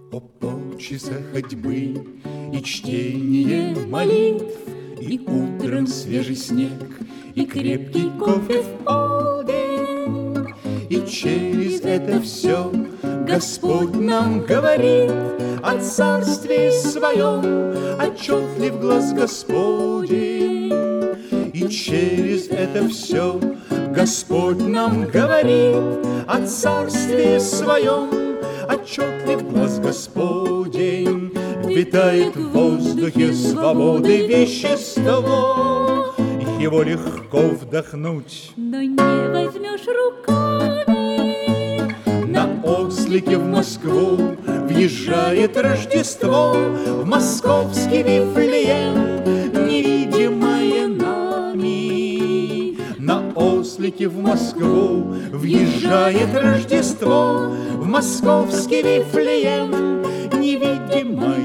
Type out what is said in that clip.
О полчаса ходьбы и чтение молитв, и утром свежий снег, и крепкий кофе в полдень. И через это все Господь нам говорит о царстве своем, отчетлив глаз Господень. И через это все Господь нам говорит о царстве своем, отчетлив глаз Господень. Витает в воздухе свободы вещество, его легко вдохнуть, но не возьмешь руками. На ослике в Москву въезжает Рождество, в московский Вифлеем, невидимое нами. На ослике в Москву въезжает Рождество, в московский Вифлеем, невидимое